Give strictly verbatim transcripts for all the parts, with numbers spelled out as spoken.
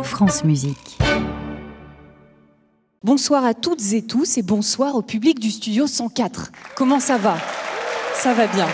France Musique. Bonsoir à toutes et tous et bonsoir au public du studio cent quatre. Comment ça va ? Ça va bien.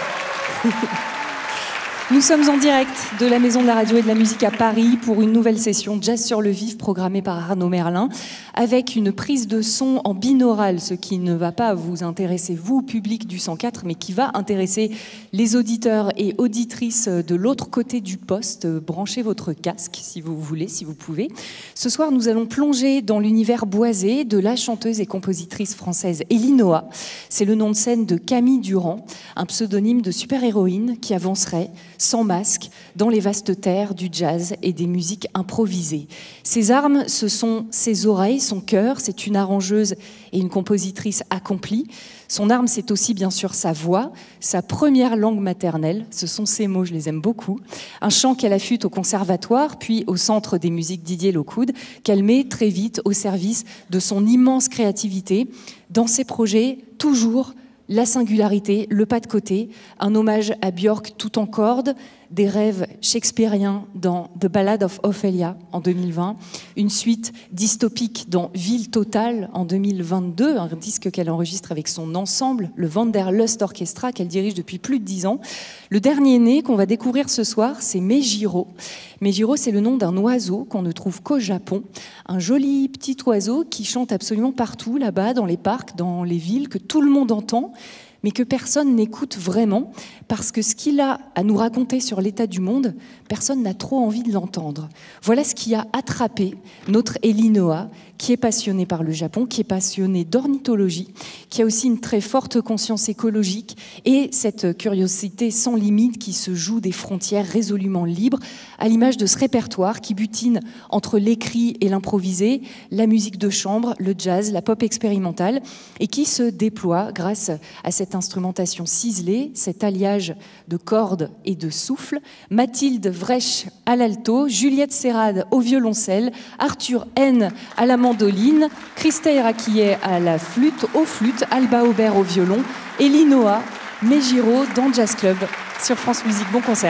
Nous sommes en direct de la Maison de la Radio et de la Musique à Paris pour une nouvelle session Jazz sur le Vif programmée par Arnaud Merlin avec une prise de son en binaural, ce qui ne va pas vous intéresser, vous, public du cent quatre, mais qui va intéresser les auditeurs et auditrices de l'autre côté du poste. Branchez votre casque si vous voulez, si vous pouvez. Ce soir, nous allons plonger dans l'univers boisé de la chanteuse et compositrice française Elinoa. C'est le nom de scène de Camille Durand, un pseudonyme de super-héroïne qui avancerait sans masque, dans les vastes terres du jazz et des musiques improvisées. Ses armes, ce sont ses oreilles, son cœur. C'est une arrangeuse et une compositrice accomplie. Son arme, c'est aussi bien sûr sa voix, sa première langue maternelle. Ce sont ses mots, je les aime beaucoup. Un chant qu'elle affûte au conservatoire, puis au Centre des musiques Didier Lockwood, qu'elle met très vite au service de son immense créativité. Dans ses projets, toujours la singularité, le pas de côté, un hommage à Björk tout en cordes, des rêves shakespeariens dans The Ballad of Ophelia en deux mille vingt, une suite dystopique dans Ville Totale en deux mille vingt-deux, un disque qu'elle enregistre avec son ensemble, le Wanderlust Orchestra, qu'elle dirige depuis plus de dix ans. Le dernier né qu'on va découvrir ce soir, c'est Meijiro. Meijiro, c'est le nom d'un oiseau qu'on ne trouve qu'au Japon, un joli petit oiseau qui chante absolument partout, là-bas, dans les parcs, dans les villes, que tout le monde entend, mais que personne n'écoute vraiment, parce que ce qu'il a à nous raconter sur l'état du monde, personne n'a trop envie de l'entendre. Voilà ce qui a attrapé notre Elinoa, qui est passionnée par le Japon, qui est passionnée d'ornithologie, qui a aussi une très forte conscience écologique et cette curiosité sans limite qui se joue des frontières résolument libres, à l'image de ce répertoire qui butine entre l'écrit et l'improvisé, la musique de chambre, le jazz, la pop expérimentale, et qui se déploie grâce à cette instrumentation ciselée, cet alliage de cordes et de souffle. Mathilde Vresch à l'alto, Juliette Serrade au violoncelle, Arthur N à la mandoline, Christelle Raquillet à la flûte, aux flûtes, Alba Aubert au violon, Elinoa, Meijiro dans Jazz Club sur France Musique. Bon concert.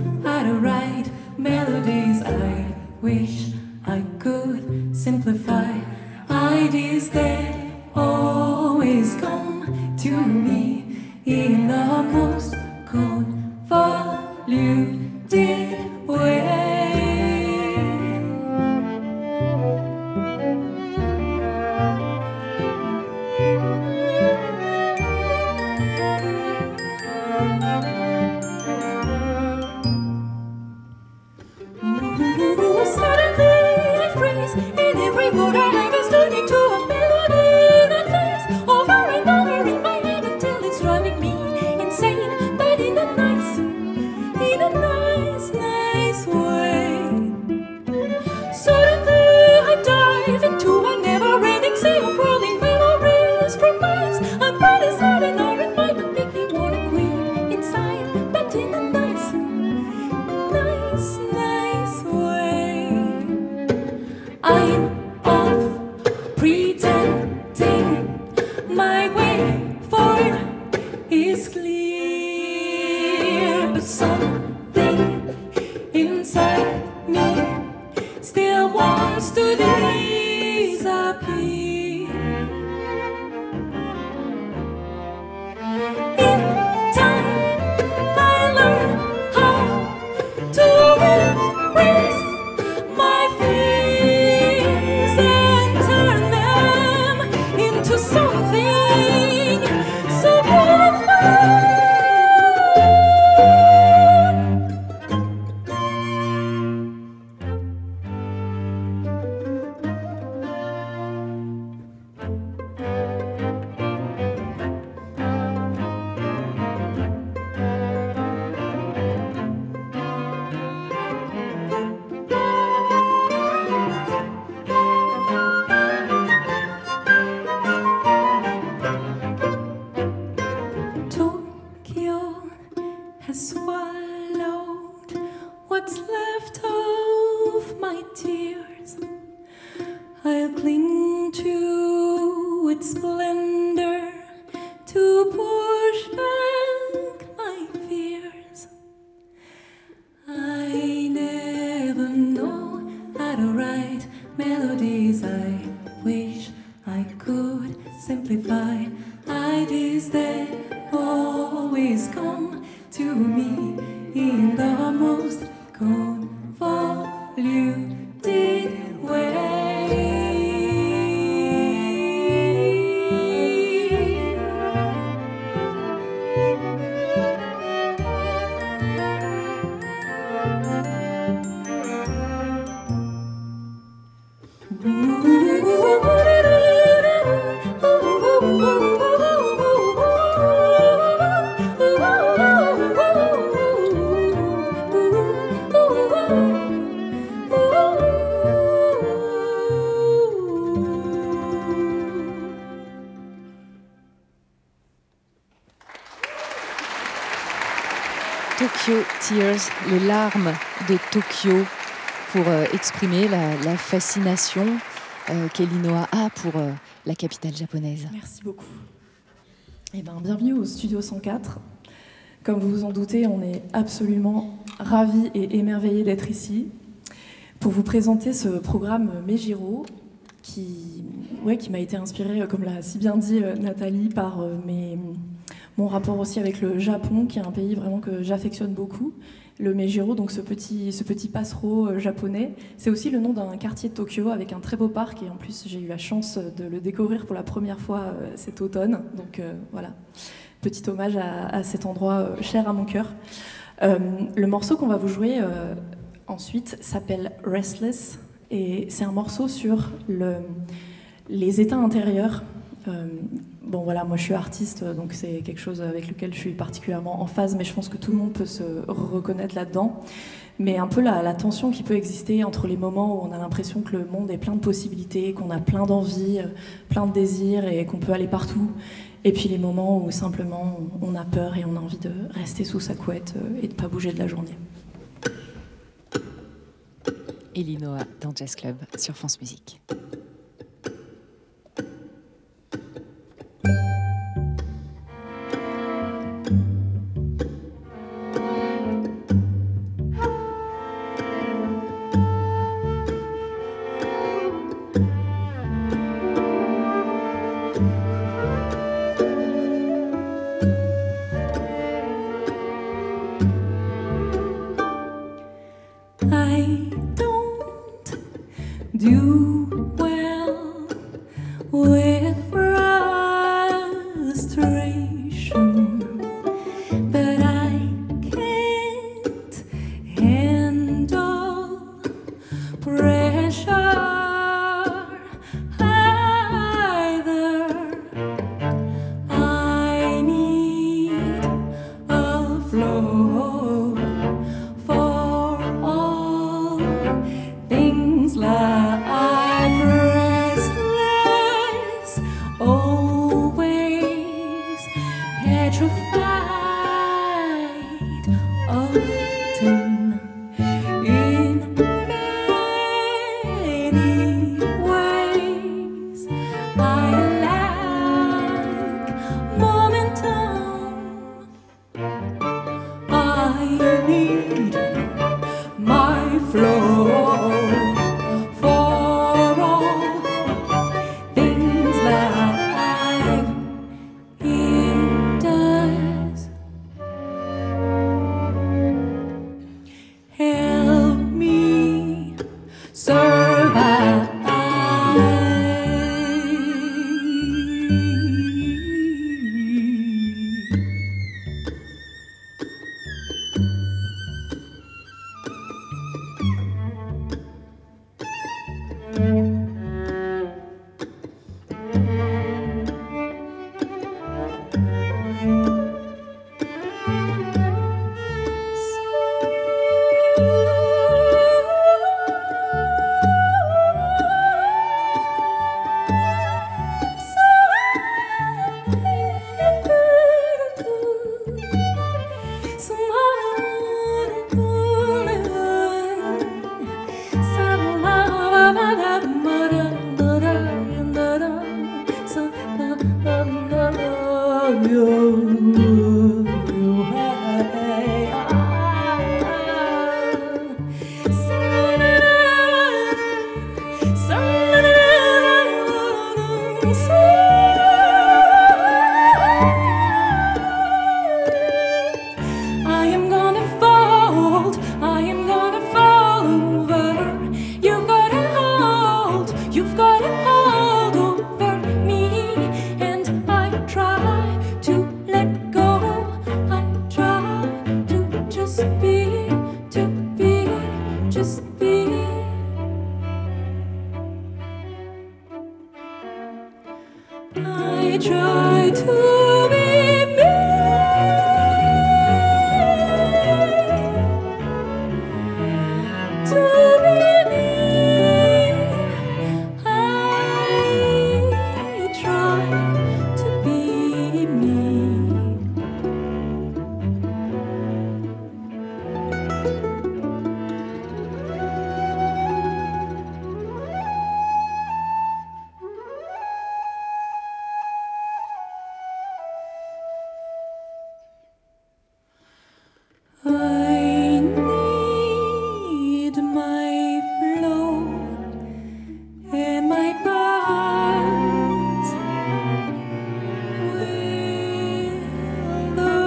Wish I could simplify ideas that always come to me in the most convoluted way. Tokyo Tears, les larmes de Tokyo, pour euh, exprimer la, la fascination euh, qu'Elinoa a pour euh, la capitale japonaise. Merci beaucoup. Eh ben, bienvenue au Studio cent quatre. Comme vous vous en doutez, on est absolument ravis et émerveillés d'être ici pour vous présenter ce programme Meijiro qui, ouais, qui m'a été inspiré, comme l'a si bien dit Nathalie, par euh, mes... mon rapport aussi avec le Japon, qui est un pays vraiment que j'affectionne beaucoup. Le Meijiro, donc ce petit, ce petit passereau japonais, c'est aussi le nom d'un quartier de Tokyo avec un très beau parc. Et en plus, j'ai eu la chance de le découvrir pour la première fois cet automne. Donc euh, voilà, petit hommage à, à cet endroit cher à mon cœur. Euh, le morceau qu'on va vous jouer euh, ensuite s'appelle Restless. Et c'est un morceau sur le, les états intérieurs. Euh, bon voilà, moi je suis artiste, donc c'est quelque chose avec lequel je suis particulièrement en phase, mais je pense que tout le monde peut se reconnaître là-dedans. Mais un peu la, la tension qui peut exister entre les moments où on a l'impression que le monde est plein de possibilités, qu'on a plein d'envies, plein de désirs et qu'on peut aller partout, et puis les moments où simplement on a peur et on a envie de rester sous sa couette et de ne pas bouger de la journée. Elinoa dans Jazz Club sur France Musique. too well with frustration, but I can't handle pressure either. I need a flow for all things like restless, always petrified, often in many ways. I lack momentum. I need my flow for all things like it does. Help me survive. I am gonna fold, I am gonna fall over. You've got a hold, you've got a hold over me. And I try to let go, I try to just be, to be, just be. I try to be me. To be me, I try to be me. I need my flow and my bars. Will the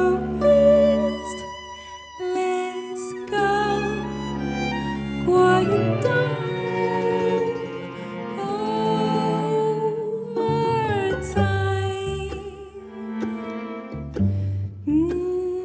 restless go quiet down over time? Mm.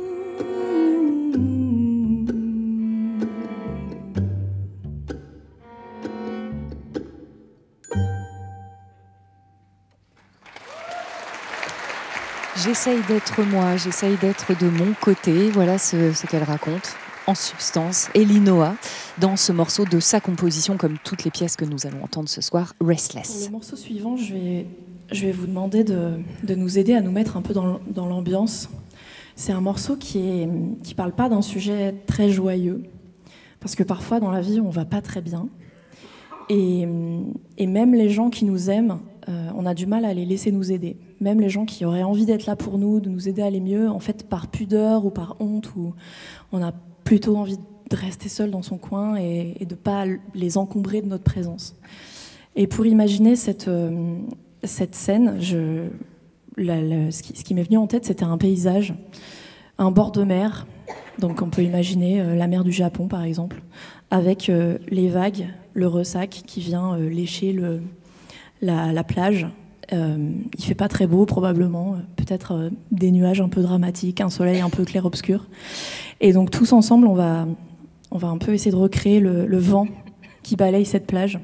J'essaye d'être moi, j'essaye d'être de mon côté. Voilà ce, ce qu'elle raconte en substance, Elinoa, dans ce morceau de sa composition, comme toutes les pièces que nous allons entendre ce soir, Pour Restless. le morceau suivant, je vais, je vais vous demander de, de nous aider à nous mettre un peu dans, dans l'ambiance. C'est un morceau qui est, qui parle pas d'un sujet très joyeux, parce que parfois dans la vie on va pas très bien, et, et même les gens qui nous aiment, euh, on a du mal à les laisser nous aider. Même les gens qui auraient envie d'être là pour nous, de nous aider à aller mieux, en fait par pudeur ou par honte, ou on a plutôt envie de rester seul dans son coin et, et de pas les encombrer de notre présence. Et pour imaginer cette, euh, cette scène, je, la, la, ce qui, ce qui m'est venu en tête, c'était un paysage, un bord de mer. Donc on peut imaginer euh, la mer du Japon, par exemple, avec euh, les vagues, le ressac qui vient euh, lécher le, la, la plage. Euh, il fait pas très beau probablement, peut-être euh, des nuages un peu dramatiques, un soleil un peu clair-obscur. Et donc tous ensemble, on va, on va un peu essayer de recréer le, le vent qui balaye cette plage.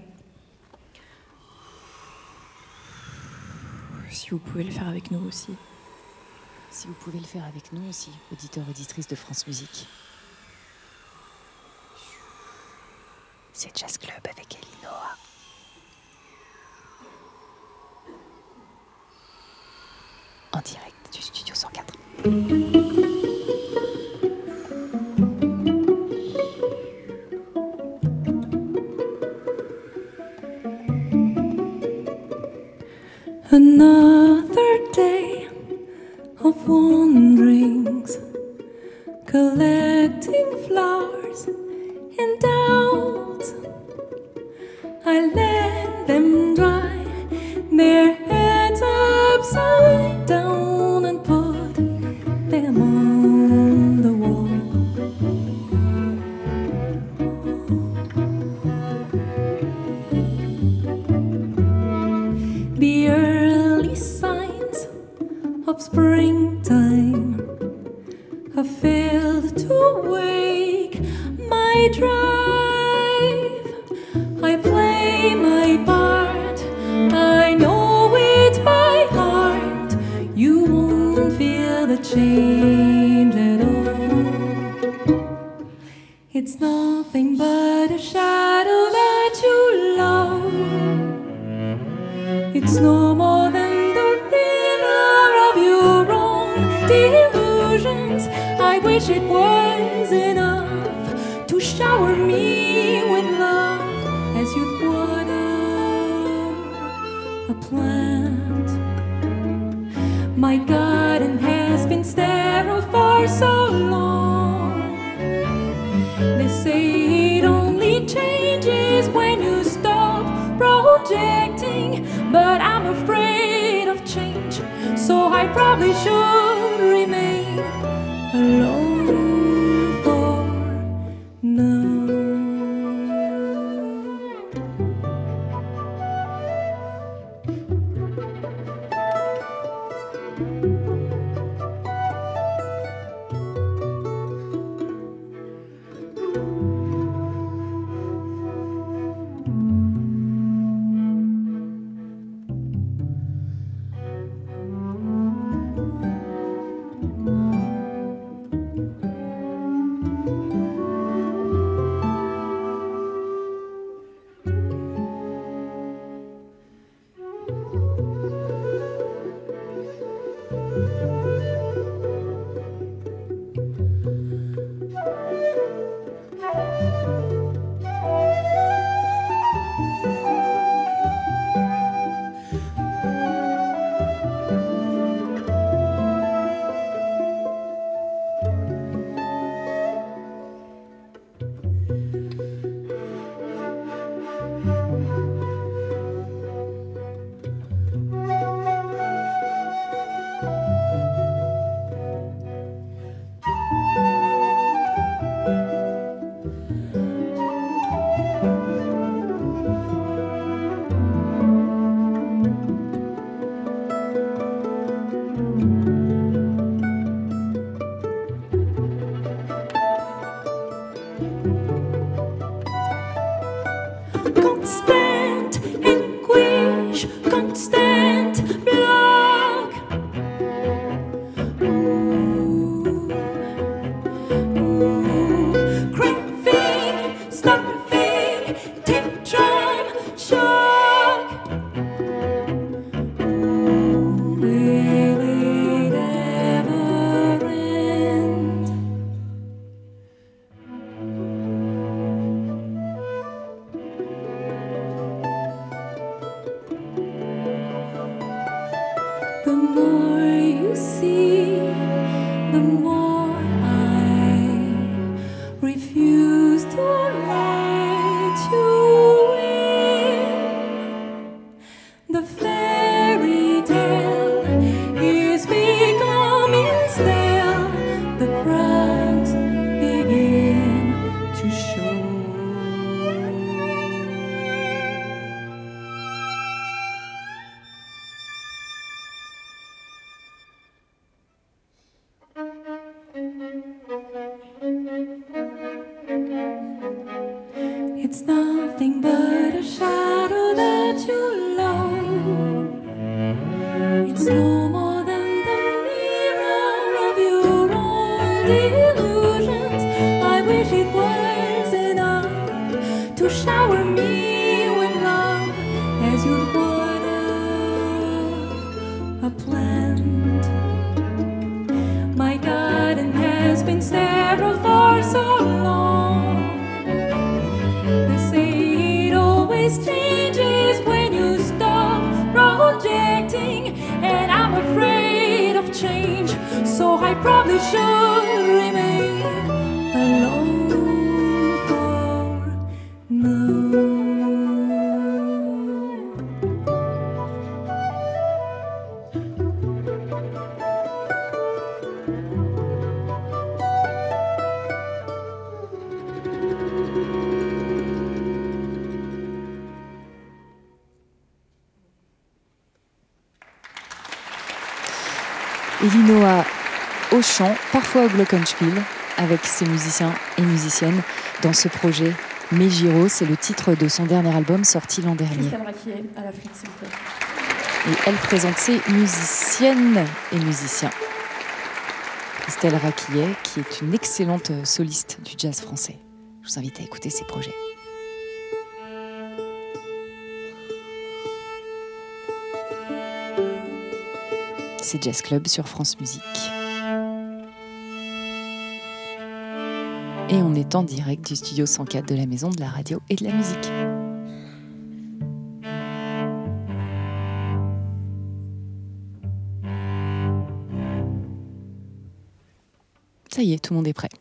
Si vous pouvez le faire avec nous aussi. Si vous pouvez le faire avec nous aussi, auditeurs, auditrices de France Musique. C'est Jazz Club avec Elinoa. En direct du Studio cent quatre. Another day of wanderings, collecting flowers and doubt. I let them dry, their heads upside down, and put them on the wall. The early signs of springtime have failed to wake my drive. I play my part, I know it by heart. You won't feel the change at all. It's nothing but a shadow that you love. It's no more than the mirror of your own delusions. I wish it was enough to shower me with love as you'd water a plant. My garden has been sterile for so long. They say it only changes when you stop projecting, but I'm afraid of change, so I probably should remain alone for now. Constant anguish, constant block. Ooh, ooh, craving, starving, tantrum, shock. Ooh, will it ever end? The more you see, the more I refuse to let you in. The fairy tale is becoming stale. The cracks begin to show. solitude, what a, a plant. My garden has been sterile for so long. They say it always changes when you stop projecting, and I'm afraid of change, so I probably should remain alone for now. Elinoa au chant, parfois au glockenspiel, avec ses musiciens et musiciennes dans ce projet Megiro. C'est le titre de son dernier album sorti l'an dernier. Christelle Raquier à la flûte, s'il vous plaît. Et elle présente ses musiciennes et musiciens. Christelle Raquillet, qui est une excellente soliste du jazz français. Je vous invite à écouter ses projets. C'est Jazz Club sur France Musique. Et on est en direct du studio cent quatre de la Maison de la Radio et de la Musique. Ça y est, tout le monde est prêt.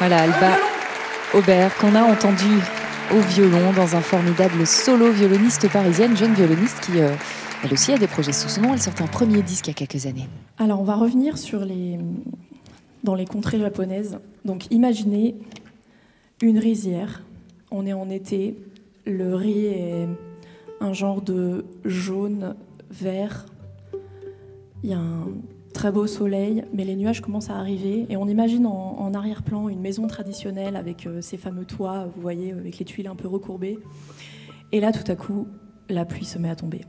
Voilà, Alba Aubert, qu'on a entendu au violon dans un formidable solo violoniste parisienne, jeune violoniste qui, euh, elle aussi, a des projets sous son nom. Elle sortait un premier disque il y a quelques années. Alors, on va revenir sur les... dans les contrées japonaises. Donc, imaginez une rizière. On est en été. Le riz est un genre de jaune, vert. Il y a un très beau soleil, mais les nuages commencent à arriver. Et on imagine en, en arrière-plan une maison traditionnelle avec euh, ces fameux toits, vous voyez, avec les tuiles un peu recourbées. Et là, tout à coup, la pluie se met à tomber.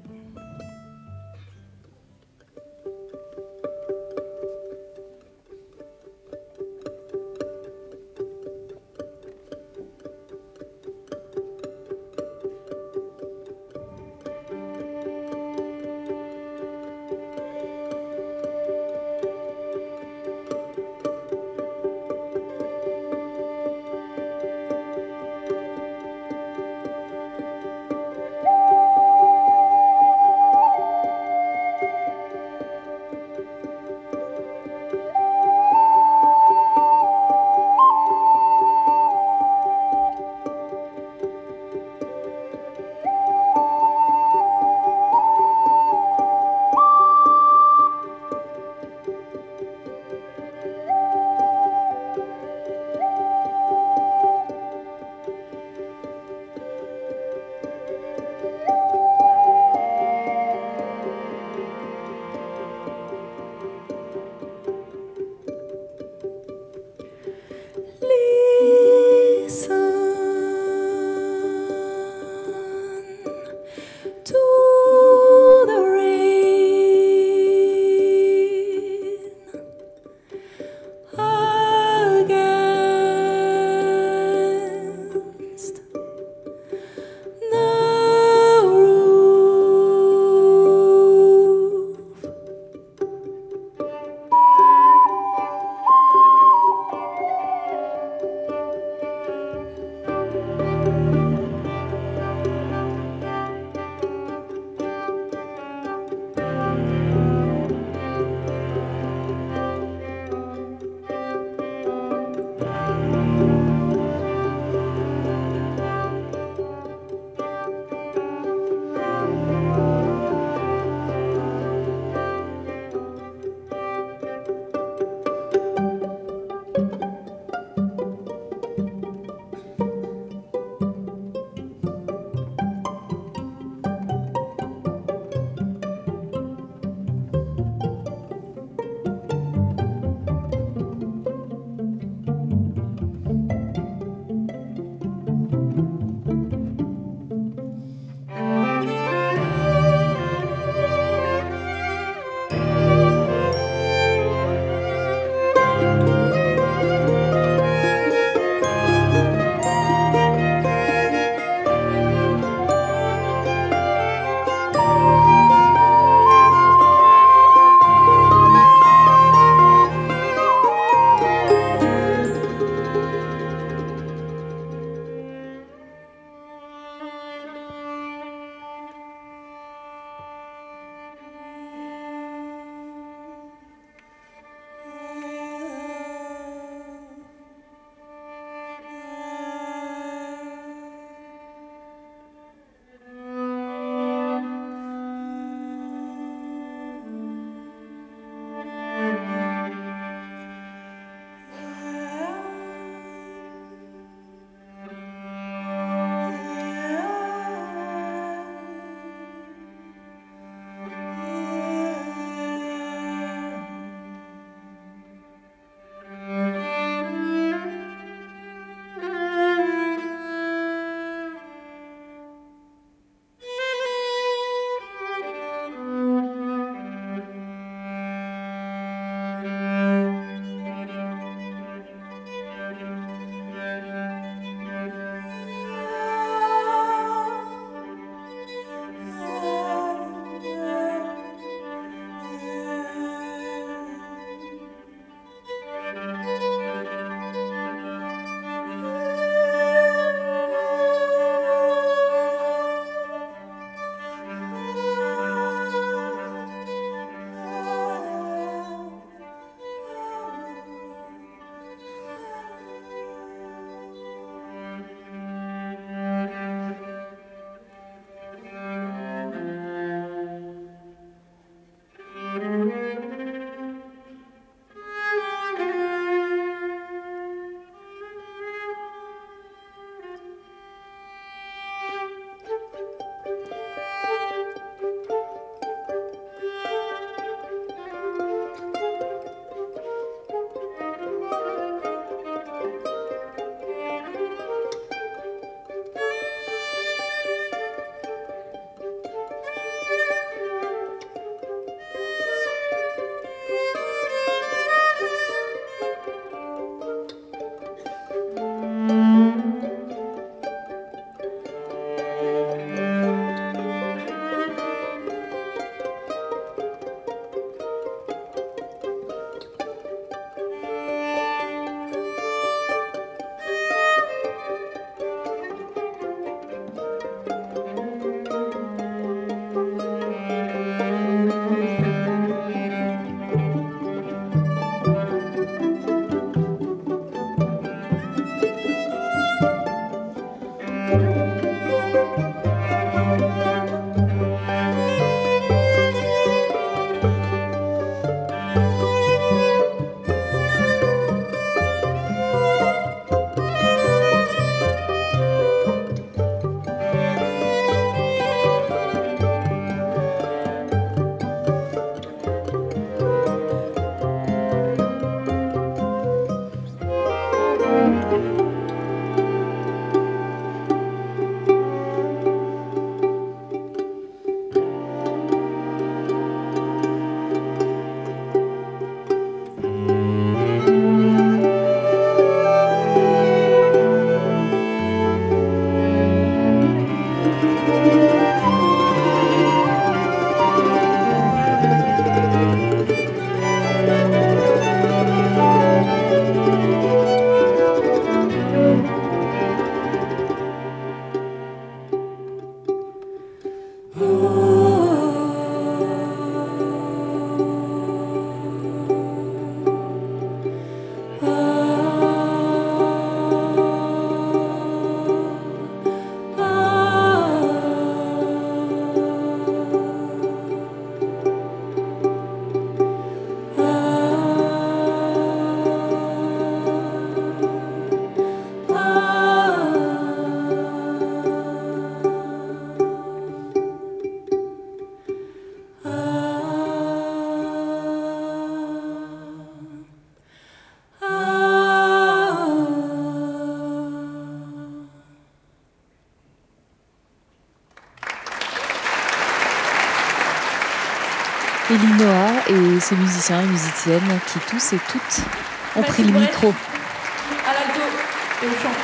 Elinoa et ses musiciens et musiciennes qui tous et toutes ont Mathilde pris le Brech, micro. à l'alto et au chant.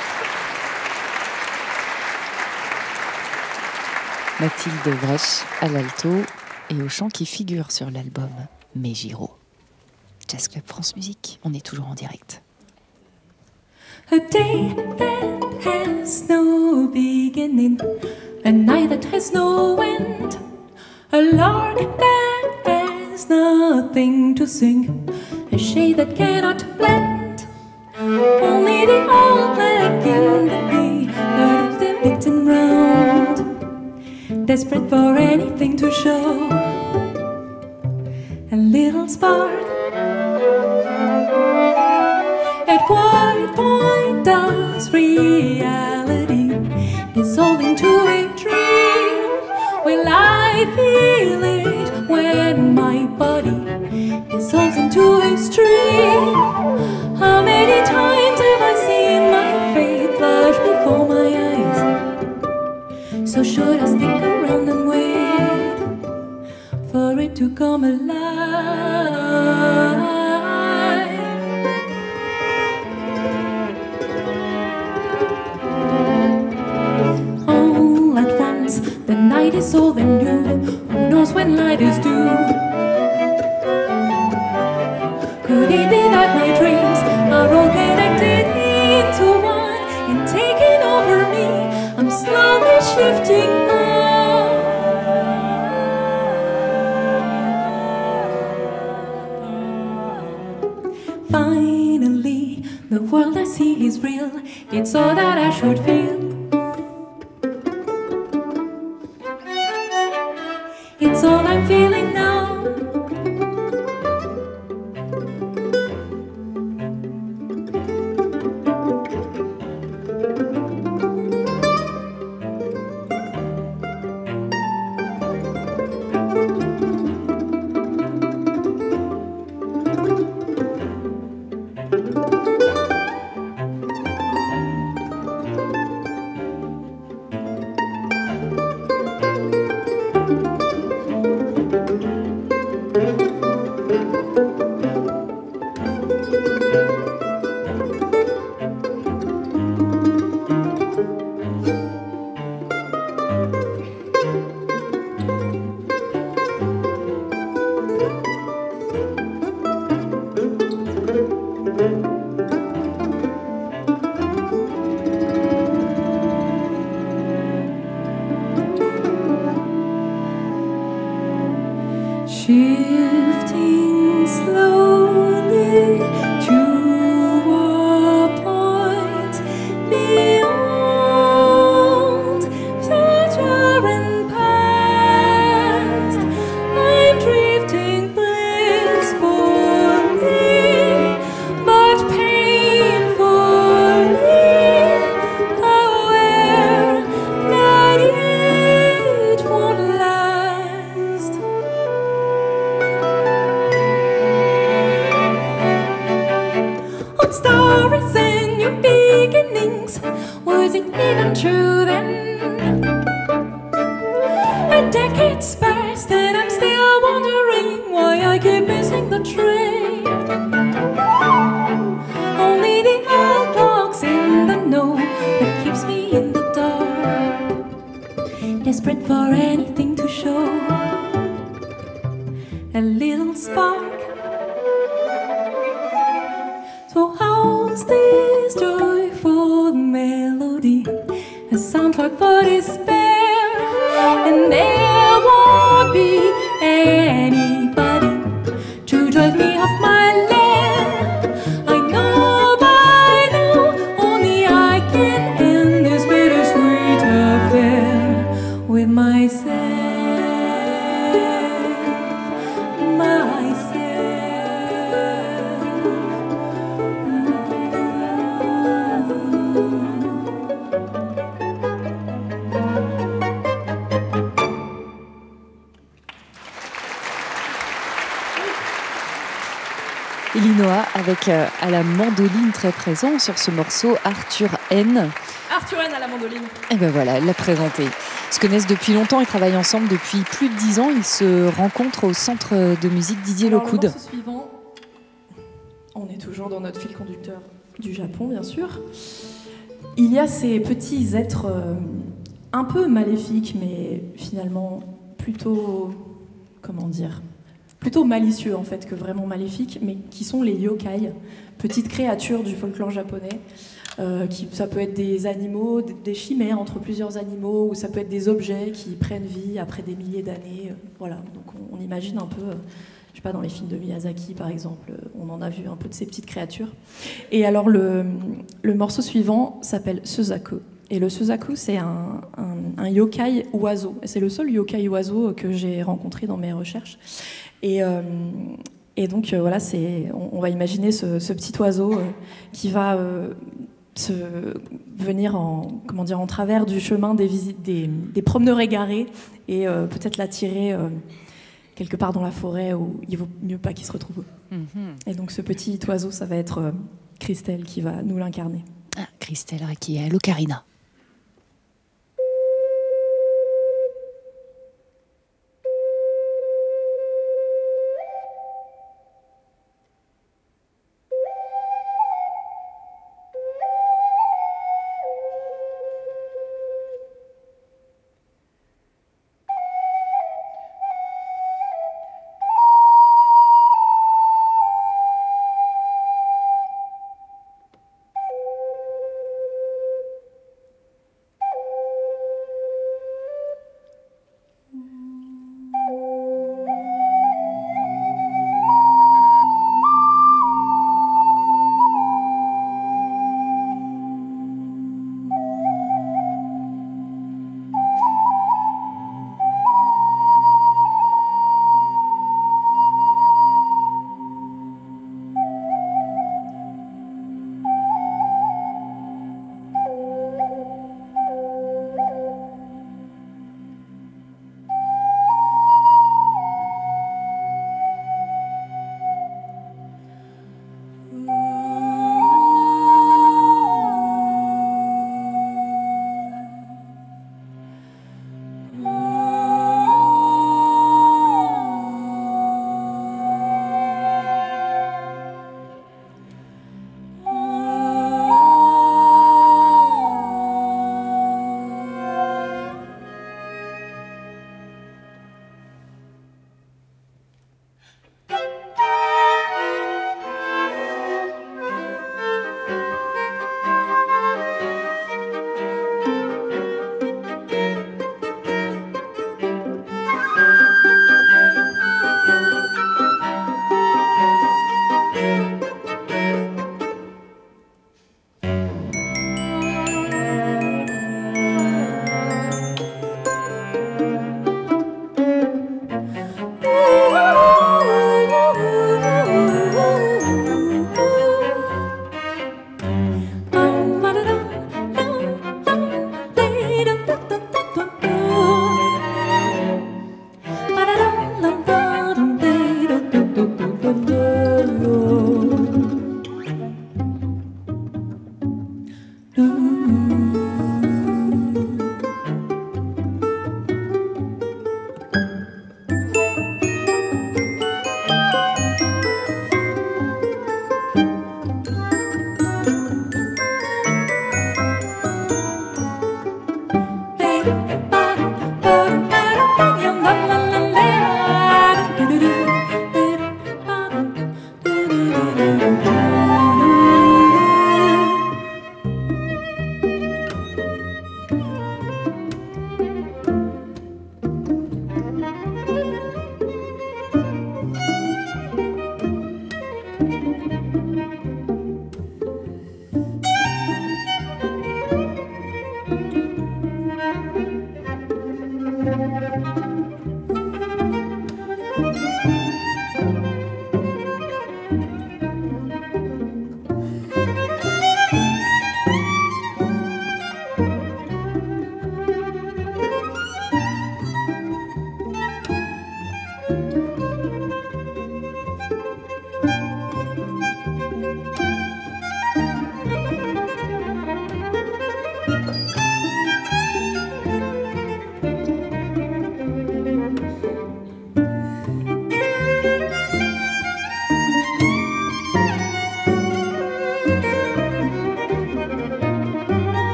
Mathilde Brech à l'alto et au chant qui figure sur l'album Megiro. Jazz Club France Musique, on est toujours en direct. A day that has no beginning, a night that has no end, a lark that has nothing to sing, a shade that cannot blend. Only the old black in the day, but the victim round, desperate for anything to show. A little spark. At what point does reality dissolve into a dream? Will I feel it when my body dissolves into a stream? How many times have I seen my fate flash before my eyes? So should I stick around and wait for it to come alive? The night is old and new. Who knows when light is due? Could it be that my dreams are all connected into one and taking over me? I'm slowly shifting now. Finally, the world I see is real. It's all that I should feel. It's all I'm feeling now. Shifting slowly to a point beyond future and past. I'm drifting blissfully, but painfully aware that it won't last. Stories and new beginnings. Was it even true then? A decade's passed and I'm still wondering why I keep missing the train. Only the old clock's in the know that keeps me in the dark, desperate for anything to show. A little spark. So how's this joyful melody? A soundtrack for despair, and there won't be anybody to drive me off my lair. I know by now only I can end this bittersweet affair with myself, myself. Elinoa avec euh, à la mandoline très présent sur ce morceau Arthur N. Arthur-N à la mandoline. Et ben voilà, elle l'a présenté. Ils se connaissent depuis longtemps, ils travaillent ensemble depuis plus de dix ans. Ils se rencontrent au centre de musique Didier Alors, Locoud. le morceau suivant, on est toujours dans notre fil conducteur du Japon, bien sûr. Il y a ces petits êtres euh, un peu maléfiques, mais finalement plutôt, comment dire, plutôt malicieux en fait que vraiment maléfiques, mais qui sont les yokai, petites créatures du folklore japonais. Euh, qui, ça peut être des animaux, des chimères entre plusieurs animaux, ou ça peut être des objets qui prennent vie après des milliers d'années. Euh, voilà, donc on, on imagine un peu, euh, je sais pas, dans les films de Miyazaki par exemple, euh, on en a vu un peu de ces petites créatures. Et alors le, le morceau suivant s'appelle Suzaku. Et le Suzaku, c'est un, un, un yokai oiseau. Et c'est le seul yokai oiseau que j'ai rencontré dans mes recherches. Et, euh, et donc euh, voilà, c'est, on, on va imaginer ce, ce petit oiseau euh, qui va euh, se venir en, comment dire, en travers du chemin des, visites, des, des promeneurs égarés et euh, peut-être l'attirer euh, quelque part dans la forêt où il vaut mieux pas qu'il se retrouve. Mm-hmm. Et donc ce petit oiseau, ça va être euh, Christelle qui va nous l'incarner. Ah, Christelle Requier à l'ocarina.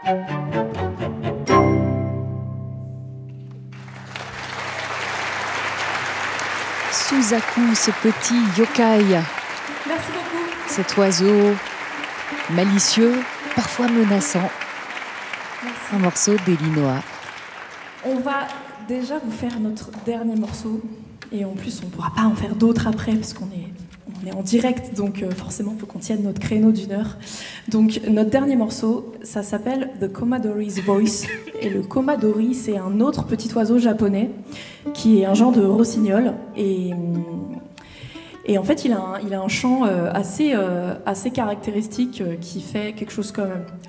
Suzaku, ce petit yokai. Merci beaucoup. Cet oiseau malicieux, parfois menaçant. Merci. Un morceau d'Elinoa. On va déjà vous faire notre dernier morceau. Et en plus, on ne pourra pas en faire d'autres après, parce qu'on est, on est en direct, donc euh, forcément, il faut qu'on tienne notre créneau d'une heure. Donc, notre dernier morceau, ça s'appelle The Commodori's Voice. Et le Commodori, c'est un autre petit oiseau japonais, qui est un genre de rossignol. Et, et en fait, il a un, il a un chant euh, assez, euh, assez caractéristique euh, qui fait quelque chose comme...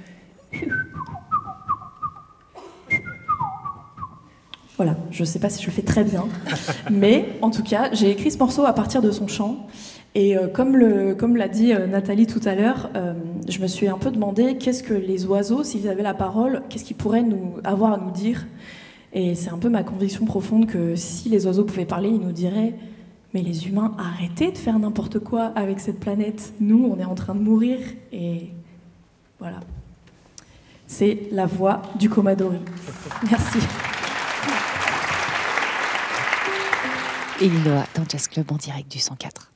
Voilà, je ne sais pas si je le fais très bien, mais en tout cas, j'ai écrit ce morceau à partir de son chant. Et euh, comme, le, comme l'a dit euh, Nathalie tout à l'heure, euh, je me suis un peu demandé qu'est-ce que les oiseaux, s'ils avaient la parole, qu'est-ce qu'ils pourraient nous, avoir à nous dire. Et c'est un peu ma conviction profonde que si les oiseaux pouvaient parler, ils nous diraient « Mais les humains, arrêtez de faire n'importe quoi avec cette planète. Nous, on est en train de mourir. » Et voilà. C'est la voix du Commodori. Merci. Elinoa dans Jazz Club en direct du cent quatre.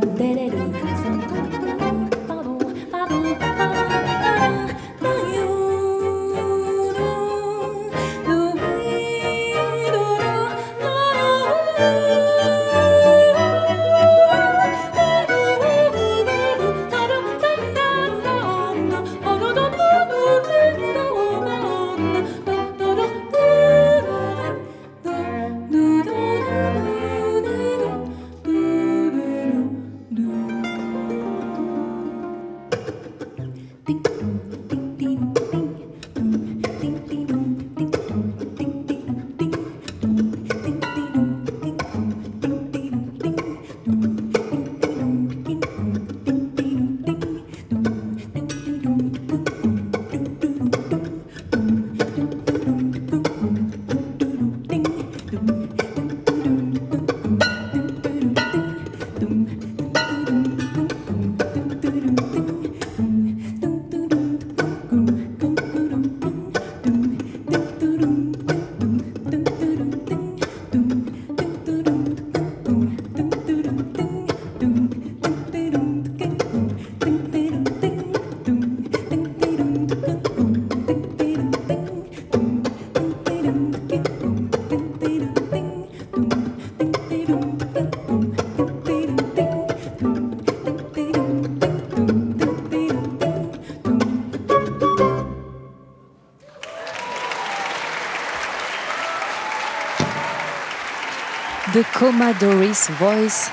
The Commodores Voice,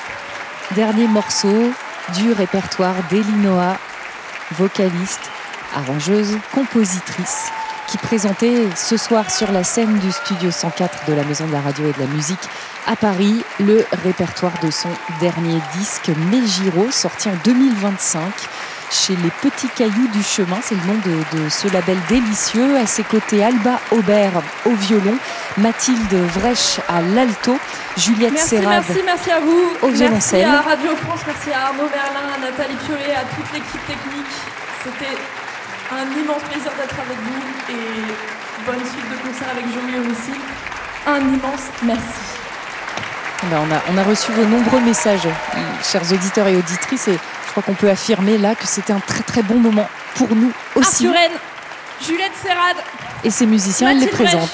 dernier morceau du répertoire d'Elinoa, vocaliste, arrangeuse, compositrice, qui présentait ce soir sur la scène du Studio cent quatre de la Maison de la Radio et de la Musique à Paris le répertoire de son dernier disque Megiro, sorti en deux mille vingt-cinq chez Les Petits Cailloux du Chemin, c'est le nom de, de ce label délicieux. À ses côtés, Alba Aubert au violon, Mathilde Vrech à l'alto, Juliette merci, Serrade merci, merci à vous. au violoncelle. Merci à Radio France, merci à Arnaud Merlin, à Nathalie Piollet, à toute l'équipe technique. C'était un immense plaisir d'être avec vous et bonne suite de concert avec Joliot aussi. Un immense merci. Ben on, a, on a reçu vos nombreux messages, chers auditeurs et auditrices, et je crois qu'on peut affirmer là que c'était un très très bon moment pour nous aussi. Arthur N, Juliette Serrade et ses musiciens, elle les présente.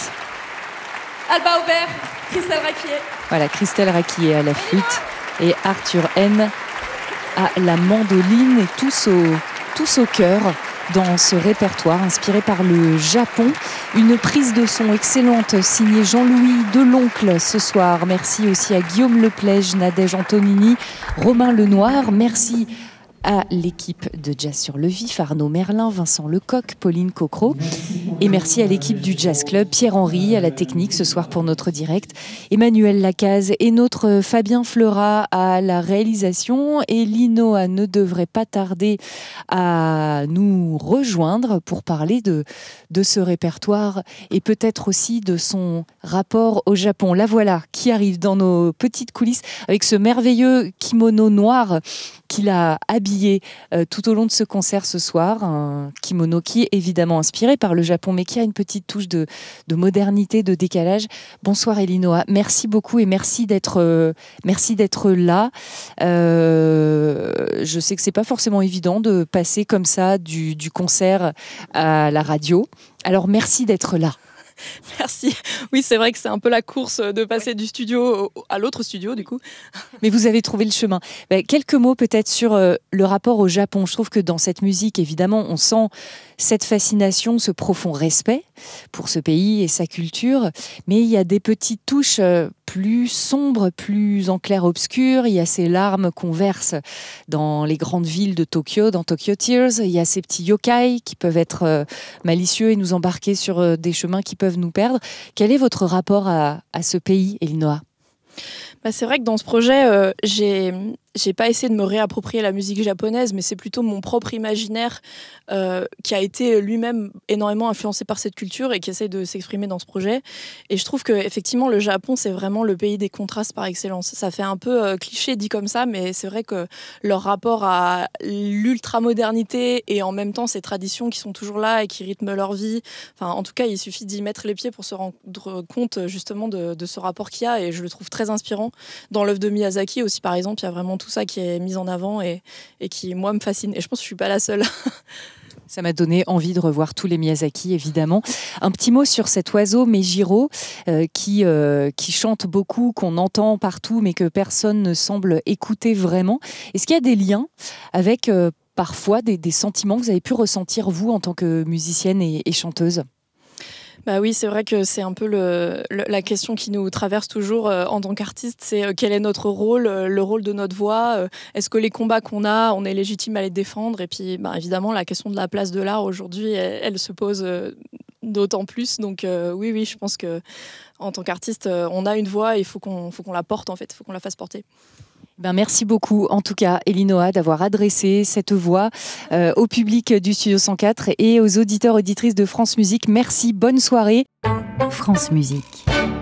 Alba Aubert, Christelle Raquier. Voilà, Christelle Raquier à la flûte et Arthur N à la mandoline, et tous au, tous au cœur dans ce répertoire inspiré par le Japon. Une prise de son excellente signée Jean-Louis Deloncle ce soir. Merci aussi à Guillaume Leplège, Nadège Antonini, Romain Lenoir. Merci à l'équipe de Jazz sur le Vif, Arnaud Merlin, Vincent Lecoq, Pauline Cocro. Et merci à l'équipe du Jazz Club, Pierre-Henri à la technique ce soir pour notre direct, Emmanuel Lacaze et notre Fabien Fleurat à la réalisation. Et Linoa ne devrait pas tarder à nous rejoindre pour parler de, de ce répertoire et peut-être aussi de son rapport au Japon. La voilà qui arrive dans nos petites coulisses avec ce merveilleux kimono noir qu'il a habillé euh, tout au long de ce concert ce soir. Un kimono qui est évidemment inspiré par le Japon, mais qui a une petite touche de, de modernité, de décalage. Bonsoir Elinoa, merci beaucoup et merci d'être, euh, merci d'être là. Euh, je sais que c'est pas forcément évident de passer comme ça du, du concert à la radio. Alors merci d'être là. Merci. Oui, c'est vrai que c'est un peu la course de passer du studio à l'autre studio, du coup. Mais vous avez trouvé le chemin. Ben, quelques mots peut-être sur euh, le rapport au Japon. Je trouve que dans cette musique, évidemment, on sent cette fascination, ce profond respect pour ce pays et sa culture. Mais il y a des petites touches euh, plus sombres, plus en clair-obscur. Il y a ces larmes qu'on verse dans les grandes villes de Tokyo, dans Tokyo Tears. Il y a ces petits yokai qui peuvent être euh, malicieux et nous embarquer sur euh, des chemins qui peuvent nous perdre. Quel est votre rapport à, à ce pays, Elinoa ? Bah, c'est vrai que dans ce projet, euh, j'ai, j'ai pas essayé de me réapproprier la musique japonaise, mais c'est plutôt mon propre imaginaire euh, qui a été lui-même énormément influencé par cette culture et qui essaye de s'exprimer dans ce projet. Et je trouve qu'effectivement, le Japon, c'est vraiment le pays des contrastes par excellence. Ça fait un peu euh, cliché dit comme ça, mais c'est vrai que leur rapport à l'ultra-modernité et en même temps ces traditions qui sont toujours là et qui rythment leur vie, enfin, en tout cas, il suffit d'y mettre les pieds pour se rendre compte justement de, de ce rapport qu'il y a, et je le trouve très inspirant. important. Dans l'œuvre de Miyazaki aussi, par exemple, il y a vraiment tout ça qui est mis en avant et, et qui, moi, me fascine. Et je pense que je ne suis pas la seule. Ça m'a donné envie de revoir tous les Miyazaki, évidemment. Un petit mot sur cet oiseau, Meijiro, euh, qui, euh, qui chante beaucoup, qu'on entend partout, mais que personne ne semble écouter vraiment. Est-ce qu'il y a des liens avec euh, parfois des, des sentiments que vous avez pu ressentir, vous, en tant que musicienne et, et chanteuse ? Bah oui, c'est vrai que c'est un peu le, le, la question qui nous traverse toujours euh, en tant qu'artiste, c'est euh, quel est notre rôle, euh, le rôle de notre voix, euh, est-ce que les combats qu'on a, on est légitime à les défendre, et puis bah, évidemment la question de la place de l'art aujourd'hui, elle, elle se pose euh, d'autant plus, donc euh, oui, oui, je pense que en tant qu'artiste, euh, on a une voix et il faut qu'on, faut qu'on la porte en fait, il faut qu'on la fasse porter. Ben merci beaucoup, en tout cas, Elinoa, d'avoir adressé cette voix euh, au public du Studio cent quatre et aux auditeurs et auditrices de France Musique. Merci, bonne soirée. France Musique.